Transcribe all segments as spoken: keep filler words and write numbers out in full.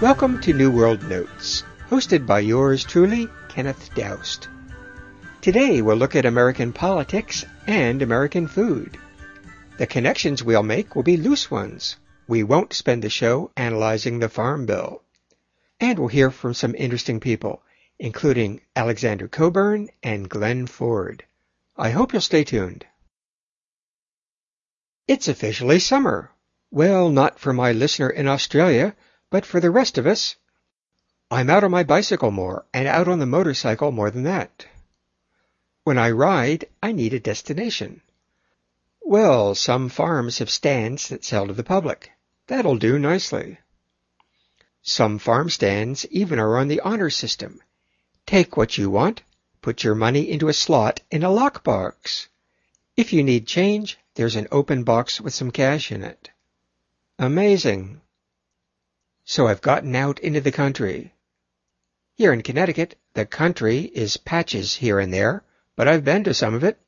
Welcome to New World Notes, hosted by yours truly, Kenneth Doust. Today we'll look at American politics and American food. The connections we'll make will be loose ones. We won't spend the show analyzing the Farm Bill. And we'll hear from some interesting people, including Alexander Coburn and Glenn Ford. I hope you'll stay tuned. It's officially summer. Well, not for my listener in Australia, but for the rest of us. I'm out on my bicycle more, and out on the motorcycle more than that. When I ride, I need a destination. Well, some farms have stands that sell to the public. That'll do nicely. Some farm stands even are on the honor system. Take what you want, put your money into a slot in a lockbox. If you need change, there's an open box with some cash in it. Amazing. So I've gotten out into the country. Here in Connecticut, the country is patches here and there, but I've been to some of it.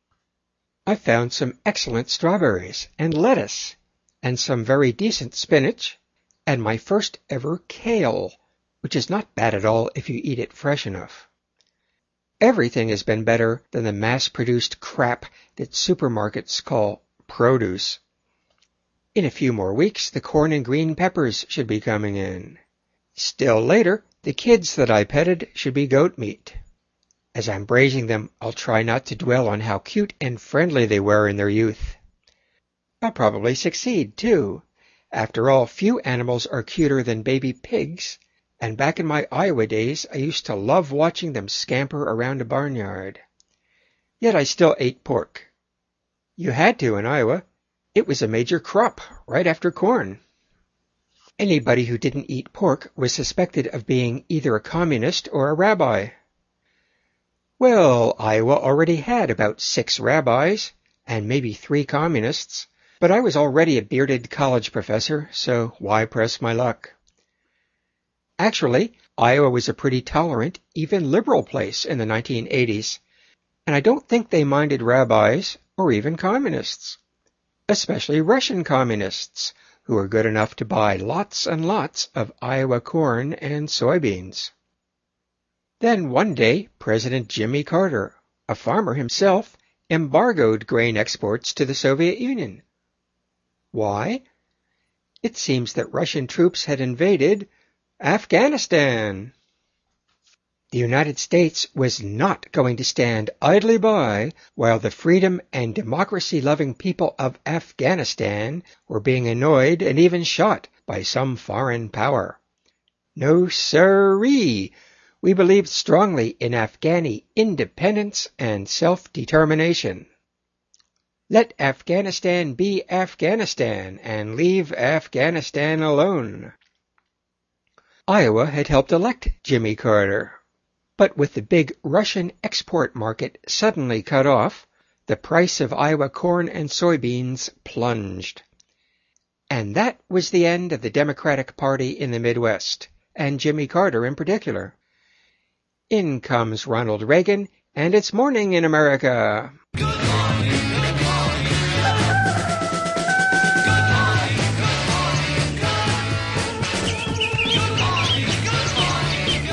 I found some excellent strawberries and lettuce, and some very decent spinach, and my first ever kale, which is not bad at all if you eat it fresh enough. Everything has been better than the mass-produced crap that supermarkets call produce. In a few more weeks, the corn and green peppers should be coming in. Still later, the kids that I petted should be goat meat. As I'm braising them, I'll try not to dwell on how cute and friendly they were in their youth. I'll probably succeed, too. After all, few animals are cuter than baby pigs, and back in my Iowa days, I used to love watching them scamper around a barnyard. Yet I still ate pork. You had to in Iowa. It was a major crop, right after corn. Anybody who didn't eat pork was suspected of being either a communist or a rabbi. Well, Iowa already had about six rabbis, and maybe three communists, but I was already a bearded college professor, so why press my luck? Actually, Iowa was a pretty tolerant, even liberal place in the nineteen eighties, and I don't think they minded rabbis or even communists. Especially Russian communists, who were good enough to buy lots and lots of Iowa corn and soybeans. Then one day, President Jimmy Carter, a farmer himself, embargoed grain exports to the Soviet Union. Why? It seems that Russian troops had invaded Afghanistan. The United States was not going to stand idly by while the freedom and democracy-loving people of Afghanistan were being annoyed and even shot by some foreign power. No siree! We believed strongly in Afghani independence and self-determination. Let Afghanistan be Afghanistan and leave Afghanistan alone. Iowa had helped elect Jimmy Carter. But with the big Russian export market suddenly cut off, the price of Iowa corn and soybeans plunged. And that was the end of the Democratic Party in the Midwest, and Jimmy Carter in particular. In comes Ronald Reagan, and it's morning in America. Good morning, good morning. Good morning, good morning, good. Good morning, good morning,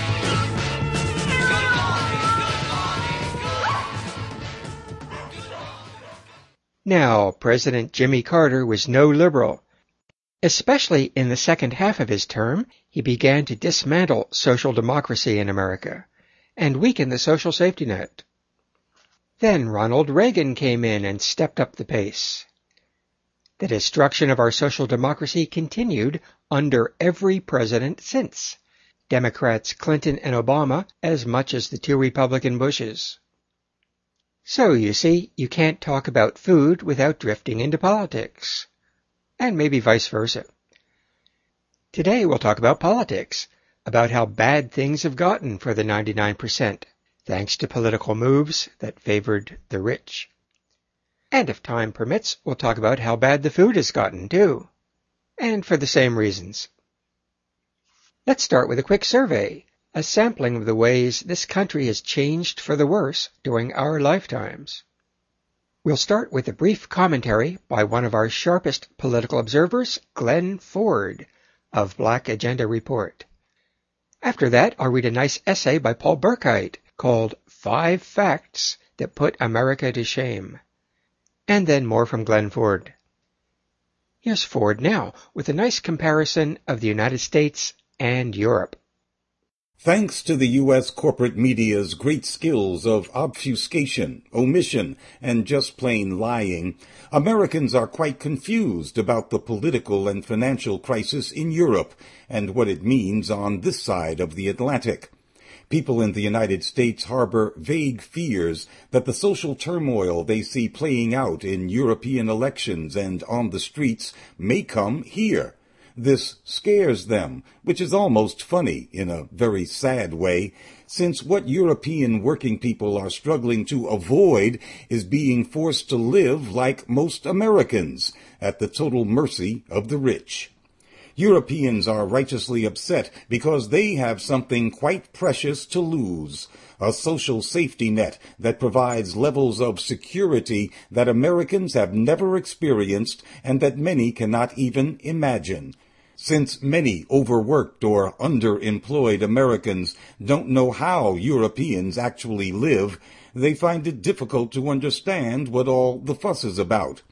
good. Now, President Jimmy Carter was no liberal. Especially in the second half of his term, he began to dismantle social democracy in America and weaken the social safety net. Then Ronald Reagan came in and stepped up the pace. The destruction of our social democracy continued under every president since, Democrats Clinton and Obama as much as the two Republican Bushes. So, you see, you can't talk about food without drifting into politics. And maybe vice versa. Today we'll talk about politics, about how bad things have gotten for the ninety-nine percent, thanks to political moves that favored the rich. And if time permits, we'll talk about how bad the food has gotten, too. And for the same reasons. Let's start with a quick survey, a sampling of the ways this country has changed for the worse during our lifetimes. We'll start with a brief commentary by one of our sharpest political observers, Glenn Ford, of Black Agenda Report. After that, I'll read a nice essay by Paul Burkheit called Five Facts That Put America to Shame. And then more from Glenn Ford. Here's Ford now with a nice comparison of the United States and Europe. Thanks to the U S corporate media's great skills of obfuscation, omission, and just plain lying, Americans are quite confused about the political and financial crisis in Europe and what it means on this side of the Atlantic. People in the United States harbor vague fears that the social turmoil they see playing out in European elections and on the streets may come here. This scares them, which is almost funny in a very sad way, since what European working people are struggling to avoid is being forced to live like most Americans, at the total mercy of the rich. Europeans are righteously upset because they have something quite precious to lose, a social safety net that provides levels of security that Americans have never experienced and that many cannot even imagine. Since many overworked or underemployed Americans don't know how Europeans actually live, they find it difficult to understand what all the fuss is about.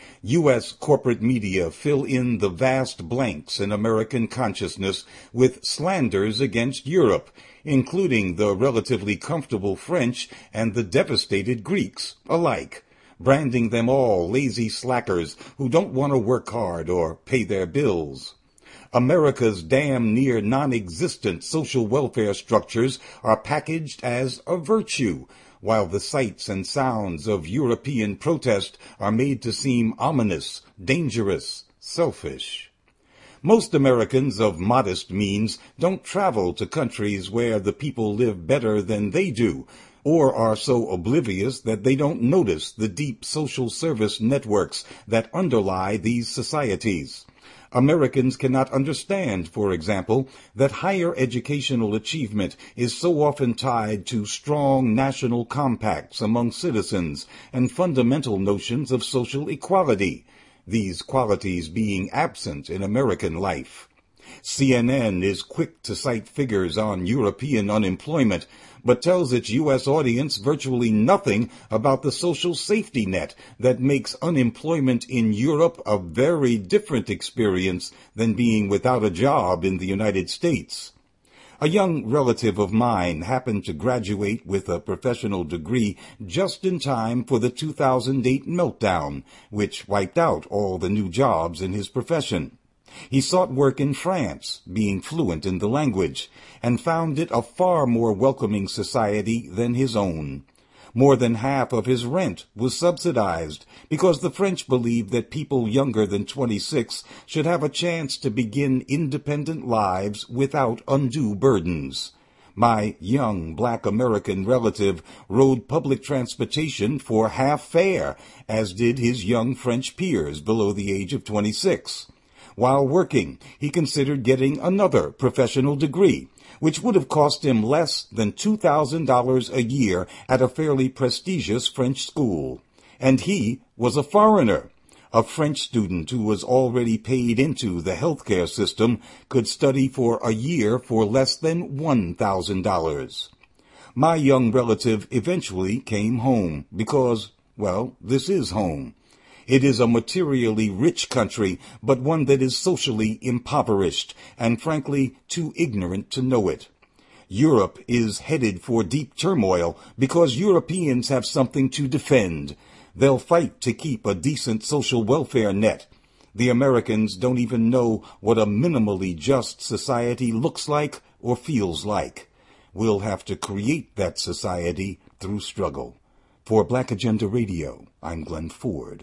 U S corporate media fill in the vast blanks in American consciousness with slanders against Europe, including the relatively comfortable French and the devastated Greeks alike, branding them all lazy slackers who don't want to work hard or pay their bills. America's damn near non-existent social welfare structures are packaged as a virtue, while the sights and sounds of European protest are made to seem ominous, dangerous, selfish. Most Americans of modest means don't travel to countries where the people live better than they do, or are so oblivious that they don't notice the deep social service networks that underlie these societies. Americans cannot understand, for example, that higher educational achievement is so often tied to strong national compacts among citizens and fundamental notions of social equality, these qualities being absent in American life. C N N is quick to cite figures on European unemployment, but tells its U S audience virtually nothing about the social safety net that makes unemployment in Europe a very different experience than being without a job in the United States. A young relative of mine happened to graduate with a professional degree just in time for the two thousand eight meltdown, which wiped out all the new jobs in his profession. He sought work in France, being fluent in the language, and found it a far more welcoming society than his own. More than half of his rent was subsidized because the French believed that people younger than twenty-six should have a chance to begin independent lives without undue burdens. My young black American relative rode public transportation for half fare, as did his young French peers below the age of twenty-six. While working, he considered getting another professional degree, which would have cost him less than two thousand dollars a year at a fairly prestigious French school. And he was a foreigner. A French student who was already paid into the healthcare system could study for a year for less than one thousand dollars. My young relative eventually came home because, well, this is home. It is a materially rich country, but one that is socially impoverished, and frankly, too ignorant to know it. Europe is headed for deep turmoil because Europeans have something to defend. They'll fight to keep a decent social welfare net. The Americans don't even know what a minimally just society looks like or feels like. We'll have to create that society through struggle. For Black Agenda Radio, I'm Glenn Ford.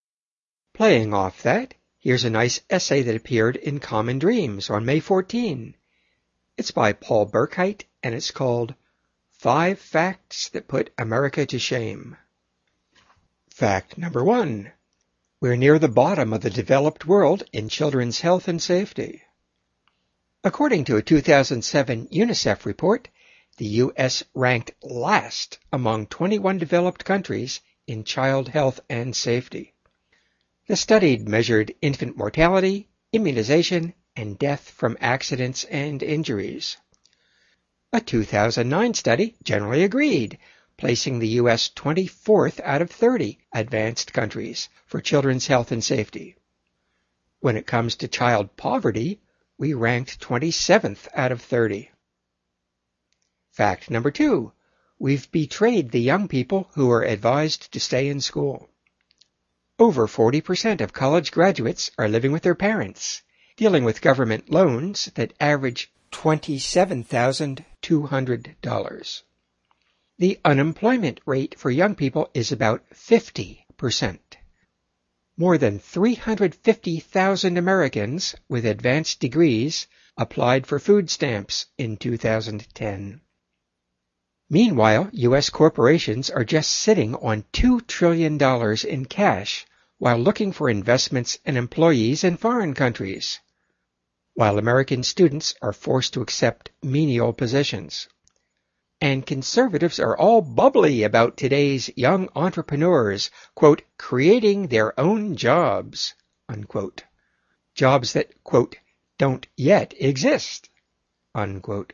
Playing off that, here's a nice essay that appeared in Common Dreams on May fourteenth. It's by Paul Burkheit, and it's called Five Facts That Put America to Shame. Fact number one. We're near the bottom of the developed world in children's health and safety. According to a two thousand seven UNICEF report, the U S ranked last among twenty-one developed countries in child health and safety. The study measured infant mortality, immunization, and death from accidents and injuries. A two thousand nine study generally agreed, placing the U S twenty-fourth out of thirty advanced countries for children's health and safety. When it comes to child poverty, we ranked twenty-seventh out of thirty. Fact number two, we've betrayed the young people who are advised to stay in school. Over forty percent of college graduates are living with their parents, dealing with government loans that average twenty-seven thousand two hundred dollars. The unemployment rate for young people is about fifty percent. More than three hundred fifty thousand Americans with advanced degrees applied for food stamps in two thousand ten. Meanwhile, U S corporations are just sitting on two trillion dollars in cash while looking for investments and employees in foreign countries, while American students are forced to accept menial positions. And conservatives are all bubbly about today's young entrepreneurs, quote, creating their own jobs, unquote. Jobs that, quote, don't yet exist, unquote.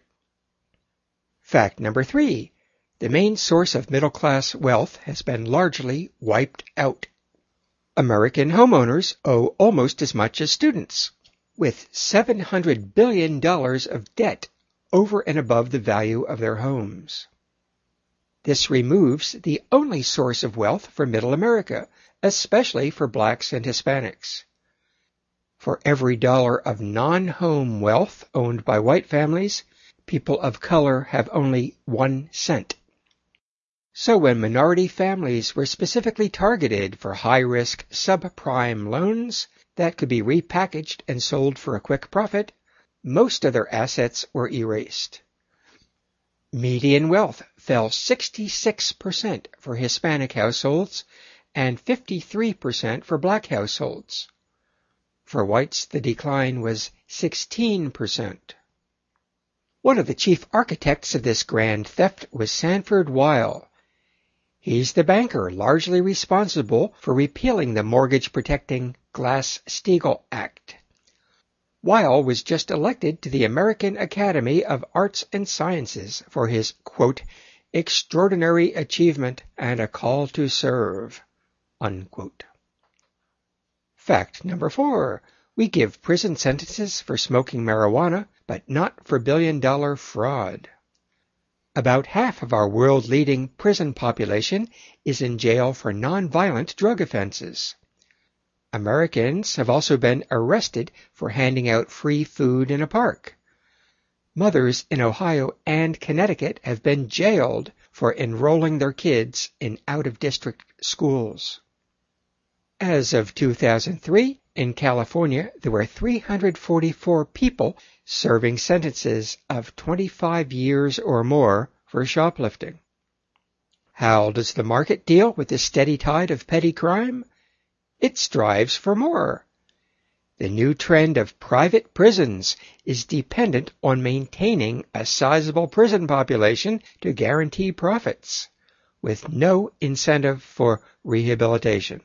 Fact number three, the main source of middle-class wealth has been largely wiped out. American homeowners owe almost as much as students, with seven hundred billion dollars of debt over and above the value of their homes. This removes the only source of wealth for Middle America, especially for blacks and Hispanics. For every dollar of non-home wealth owned by white families, people of color have only one cent. So when minority families were specifically targeted for high-risk subprime loans that could be repackaged and sold for a quick profit, most of their assets were erased. Median wealth fell sixty-six percent for Hispanic households and fifty-three percent for black households. For whites, the decline was sixteen percent. One of the chief architects of this grand theft was Sanford Weill. He's the banker largely responsible for repealing the mortgage-protecting Glass-Steagall Act. Weill was just elected to the American Academy of Arts and Sciences for his, quote, extraordinary achievement and a call to serve, unquote. Fact number four, we give prison sentences for smoking marijuana, but not for billion-dollar fraud. About half of our world-leading prison population is in jail for nonviolent drug offenses. Americans have also been arrested for handing out free food in a park. Mothers in Ohio and Connecticut have been jailed for enrolling their kids in out-of-district schools. As of two thousand three, in California, there were three hundred forty-four people serving sentences of twenty-five years or more for shoplifting. How does the market deal with the steady tide of petty crime? It strives for more. The new trend of private prisons is dependent on maintaining a sizable prison population to guarantee profits, with no incentive for rehabilitation.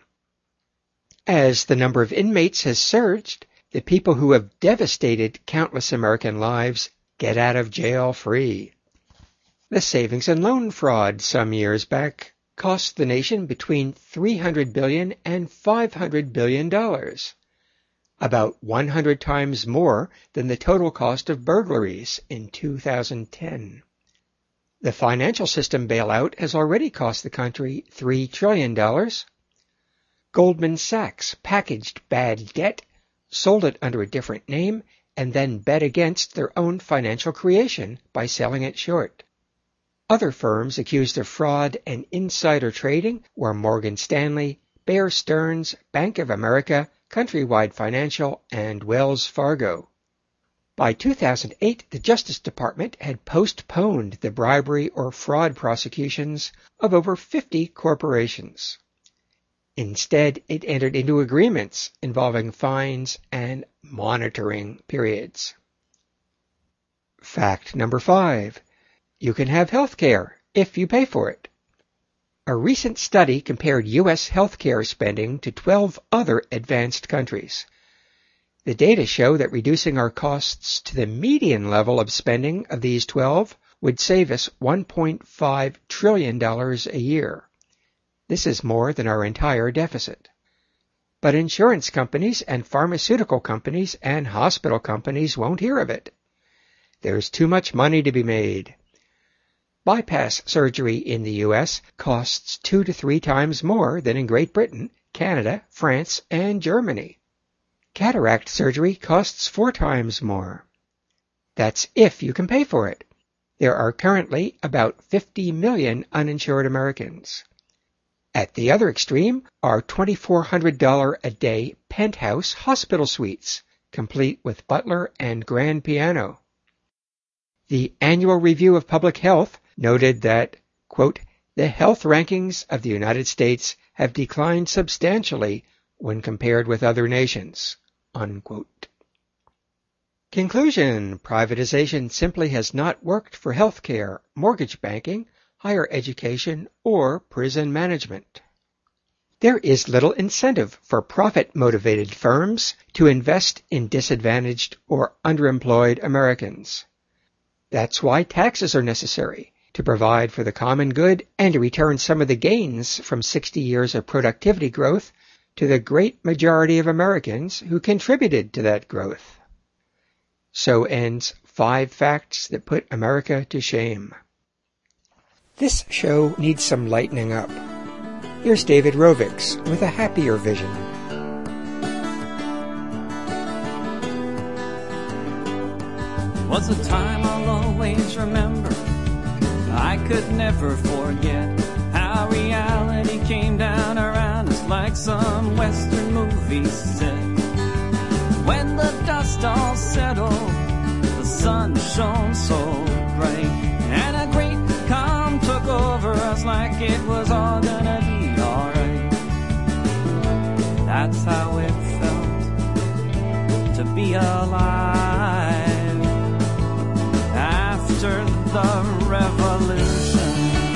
As the number of inmates has surged, the people who have devastated countless American lives get out of jail free. The savings and loan fraud some years back cost the nation between three hundred billion dollars and five hundred billion dollars, about one hundred times more than the total cost of burglaries in two thousand ten. The financial system bailout has already cost the country three trillion dollars. Goldman Sachs packaged bad debt, sold it under a different name, and then bet against their own financial creation by selling it short. Other firms accused of fraud and insider trading were Morgan Stanley, Bear Stearns, Bank of America, Countrywide Financial, and Wells Fargo. By two thousand eight, the Justice Department had postponed the bribery or fraud prosecutions of over fifty corporations. Instead, it entered into agreements involving fines and monitoring periods. Fact number five. You can have health care if you pay for it. A recent study compared U S health care spending to twelve other advanced countries. The data show that reducing our costs to the median level of spending of these twelve would save us one point five trillion dollars a year. This is more than our entire deficit. But insurance companies and pharmaceutical companies and hospital companies won't hear of it. There's too much money to be made. Bypass surgery in the U S costs two to three times more than in Great Britain, Canada, France, and Germany. Cataract surgery costs four times more. That's if you can pay for it. There are currently about fifty million uninsured Americans. At the other extreme are two thousand four hundred dollars a day penthouse hospital suites, complete with butler and grand piano. The Annual Review of Public Health noted that, quote, the health rankings of the United States have declined substantially when compared with other nations, unquote. Conclusion: privatization simply has not worked for healthcare, mortgage banking, higher education, or prison management. There is little incentive for profit-motivated firms to invest in disadvantaged or underemployed Americans. That's why taxes are necessary, to provide for the common good and to return some of the gains from sixty years of productivity growth to the great majority of Americans who contributed to that growth. So ends Five Facts That Put America to Shame. This show needs some lightening up. Here's David Rovics with a happier vision. Was a time I'll always remember. I could never forget how reality came down around us like some Western movie set. When the dust all settled, the sun shone so bright, and a great calm took over us like it was all gonna be alright. That's how it felt to be alive after the revolution.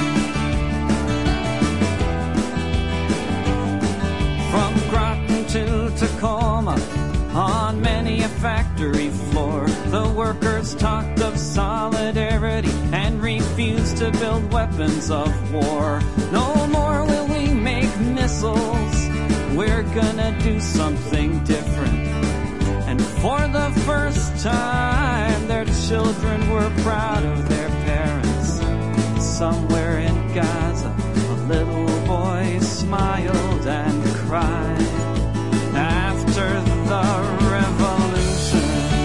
From Groton to Tacoma, on many a factory floor, the workers talked of solidarity and refused to build weapons of war. No more will we make missiles, we're gonna do something different. And for the first time, their children were proud of their parents. Somewhere in Gaza, a little boy smiled and cried after the revolution.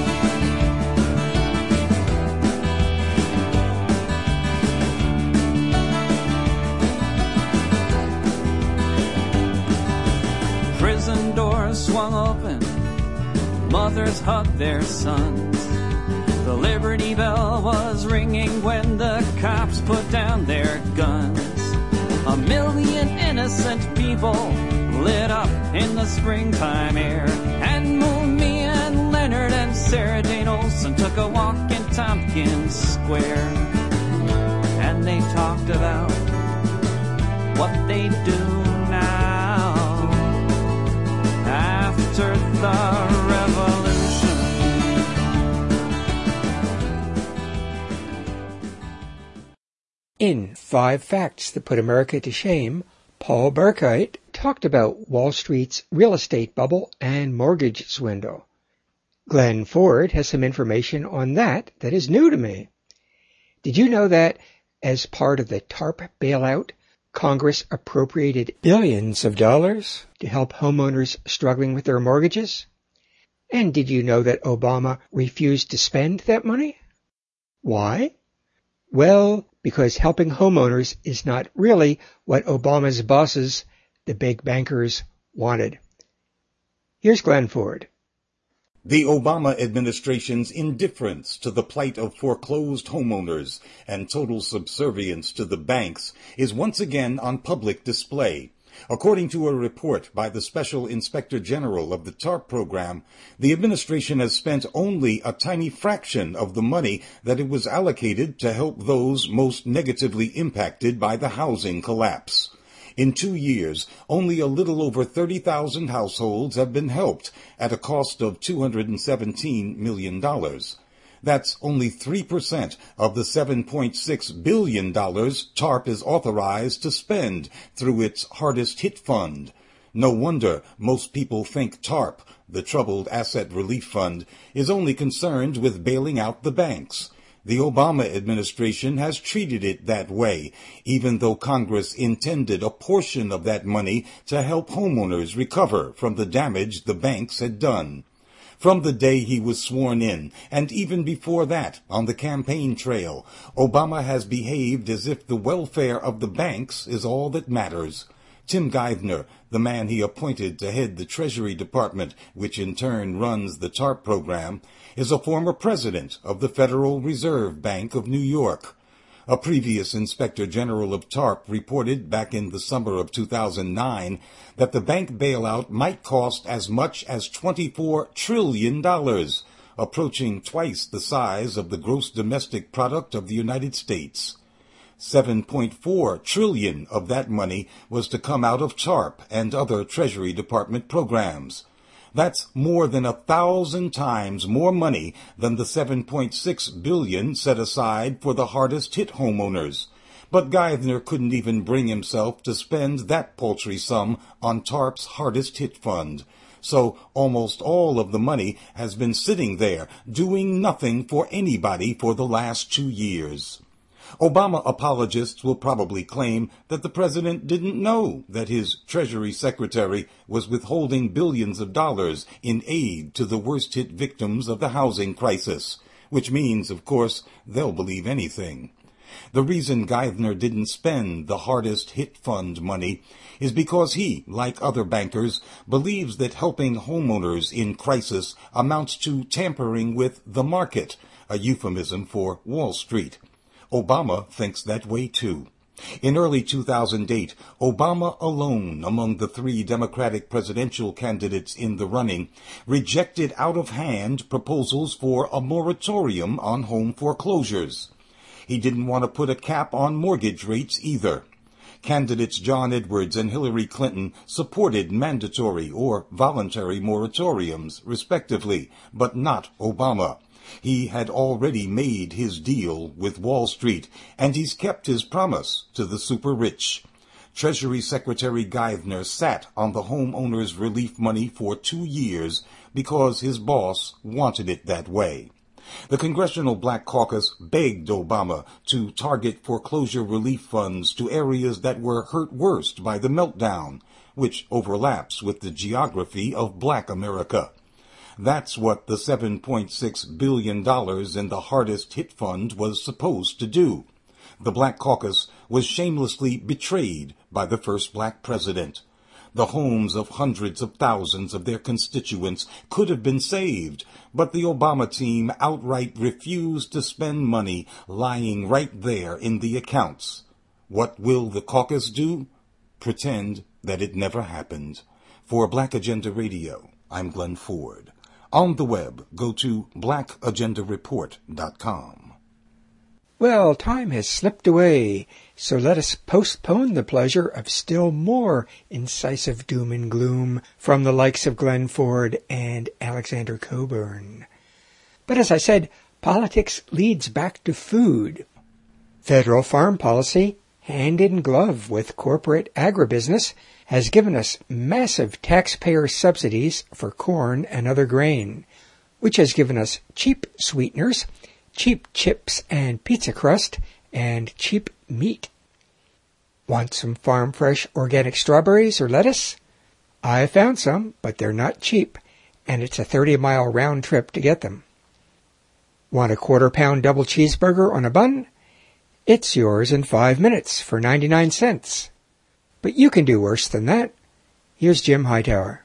Prison doors swung open, mothers hugged their sons. The Liberty Bell was ringing when the cops put down their guns. A million innocent people lit up in the springtime air. And Mooney and Leonard and Sarah Jane Olsen took a walk in Tompkins Square. And they talked about what they do now after the revolution. In Five Facts That Put America to Shame, Paul Burkheit talked about Wall Street's real estate bubble and mortgage swindle. Glenn Ford has some information on that that is new to me. Did you know that, as part of the TARP bailout, Congress appropriated billions of dollars to help homeowners struggling with their mortgages? And did you know that Obama refused to spend that money? Why? Well, because helping homeowners is not really what Obama's bosses, the big bankers, wanted. Here's Glenn Ford. The Obama administration's indifference to the plight of foreclosed homeowners and total subservience to the banks is once again on public display. According to a report by the Special Inspector General of the TARP program, the administration has spent only a tiny fraction of the money that it was allocated to help those most negatively impacted by the housing collapse. In two years, only a little over thirty thousand households have been helped at a cost of two hundred seventeen million dollars. That's only three percent of the seven point six billion dollars TARP is authorized to spend through its Hardest Hit Fund. No wonder most people think TARP, the Troubled Asset Relief Fund, is only concerned with bailing out the banks. The Obama administration has treated it that way, even though Congress intended a portion of that money to help homeowners recover from the damage the banks had done. From the day he was sworn in, and even before that, on the campaign trail, Obama has behaved as if the welfare of the banks is all that matters. Tim Geithner, the man he appointed to head the Treasury Department, which in turn runs the TARP program, is a former president of the Federal Reserve Bank of New York. A previous Inspector General of TARP reported back in the summer of two thousand nine that the bank bailout might cost as much as twenty-four trillion dollars, approaching twice the size of the gross domestic product of the United States. seven point four trillion dollars of that money was to come out of TARP and other Treasury Department programs. That's more than a thousand times more money than the seven point six billion dollars set aside for the hardest hit homeowners. But Geithner couldn't even bring himself to spend that paltry sum on TARP's Hardest Hit Fund. So almost all of the money has been sitting there, doing nothing for anybody for the last two years. Obama apologists will probably claim that the president didn't know that his Treasury Secretary was withholding billions of dollars in aid to the worst-hit victims of the housing crisis, which means, of course, they'll believe anything. The reason Geithner didn't spend the Hardest Hit Fund money is because he, like other bankers, believes that helping homeowners in crisis amounts to tampering with the market, a euphemism for Wall Street. Obama thinks that way too. In early two thousand eight, Obama alone among the three Democratic presidential candidates in the running rejected out-of-hand proposals for a moratorium on home foreclosures. He didn't want to put a cap on mortgage rates either. Candidates John Edwards and Hillary Clinton supported mandatory or voluntary moratoriums, respectively, but not Obama. He had already made his deal with Wall Street, and he's kept his promise to the super-rich. Treasury Secretary Geithner sat on the homeowners' relief money for two years because his boss wanted it that way. The Congressional Black Caucus begged Obama to target foreclosure relief funds to areas that were hurt worst by the meltdown, which overlaps with the geography of Black America. That's what the seven point six billion dollars in the Hardest Hit Fund was supposed to do. The Black Caucus was shamelessly betrayed by the first black president. The homes of hundreds of thousands of their constituents could have been saved, but the Obama team outright refused to spend money lying right there in the accounts. What will the caucus do? Pretend that it never happened. For Black Agenda Radio, I'm Glenn Ford. On the web, go to black agenda report dot com. Well, time has slipped away, so let us postpone the pleasure of still more incisive doom and gloom from the likes of Glenn Ford and Alexander Coburn. But as I said, politics leads back to food. Federal farm policy, hand in glove with corporate agribusiness, has given us massive taxpayer subsidies for corn and other grain, which has given us cheap sweeteners, cheap chips and pizza crust, and cheap meat. Want some farm-fresh organic strawberries or lettuce? I found some, but they're not cheap, and it's a thirty-mile round trip to get them. Want a quarter-pound double cheeseburger on a bun? It's yours in five minutes for ninety-nine cents. But you can do worse than that. Here's Jim Hightower.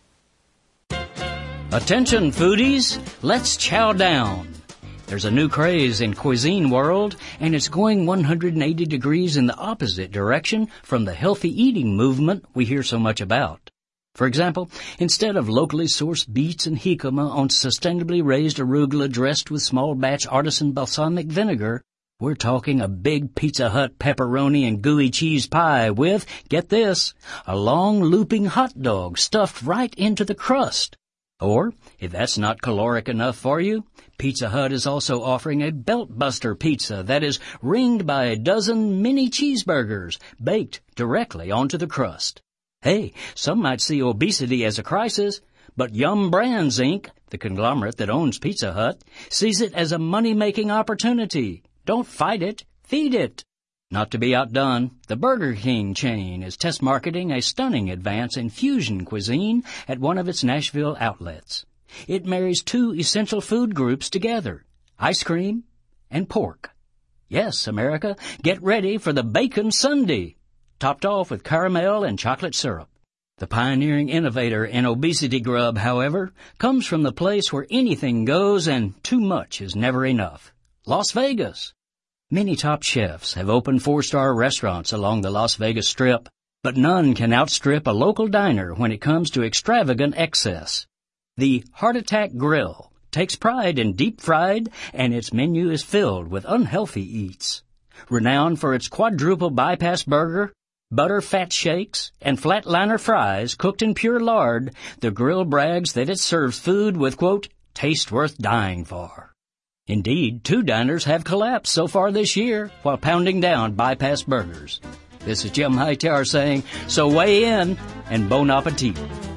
Attention, foodies! Let's chow down. There's a new craze in Cuisine World, and it's going one hundred eighty degrees in the opposite direction from the healthy eating movement we hear so much about. For example, instead of locally sourced beets and jicama on sustainably raised arugula dressed with small-batch artisan balsamic vinegar, We're talking a big Pizza Hut pepperoni and gooey cheese pie with, get this, a long looping hot dog stuffed right into the crust. Or, if that's not caloric enough for you, Pizza Hut is also offering a belt-buster pizza that is ringed by a dozen mini cheeseburgers baked directly onto the crust. Hey, some might see obesity as a crisis, but Yum Brands, Incorporated, the conglomerate that owns Pizza Hut, sees it as a money-making opportunity. Don't fight it, feed it. Not to be outdone, the Burger King chain is test marketing a stunning advance in fusion cuisine at one of its Nashville outlets. It marries two essential food groups together, ice cream and pork. Yes, America, get ready for the Bacon Sundae, topped off with caramel and chocolate syrup. The pioneering innovator in obesity grub, however, comes from the place where anything goes and too much is never enough. Las Vegas. Many top chefs have opened four-star restaurants along the Las Vegas Strip, but none can outstrip a local diner when it comes to extravagant excess. The Heart Attack Grill takes pride in deep-fried, and its menu is filled with unhealthy eats. Renowned for its quadruple bypass burger, butter fat shakes, and flatliner fries cooked in pure lard, the grill brags that it serves food with, quote, taste worth dying for. Indeed, two diners have collapsed so far this year while pounding down bypass burgers. This is Jim Hightower saying, so weigh in and bon appetit.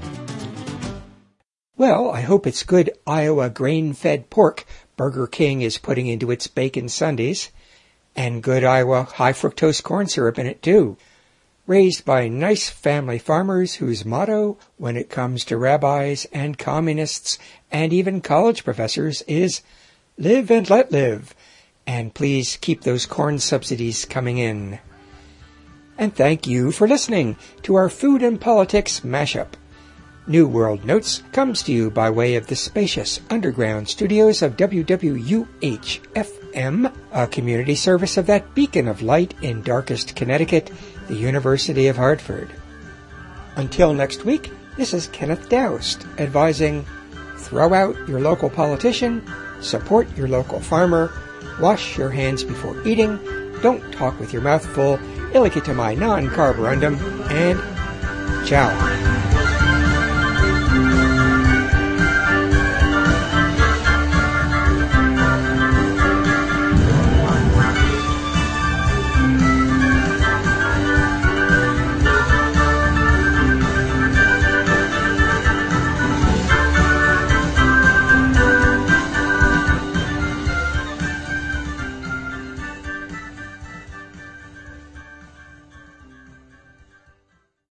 Well, I hope it's good Iowa grain-fed pork Burger King is putting into its bacon sundaes, and good Iowa high-fructose corn syrup in it, too. Raised by nice family farmers whose motto, when it comes to rabbis and communists and even college professors, is live and let live, and please keep those corn subsidies coming in. And thank you for listening to our Food and Politics mashup. New World Notes comes to you by way of the spacious underground studios of W W U H F M, a community service of that beacon of light in darkest Connecticut, the University of Hartford. Until next week, this is Kenneth Doust advising, throw out your local politician, support your local farmer, wash your hands before eating, don't talk with your mouth full, illicit to my non-carborundum, and ciao.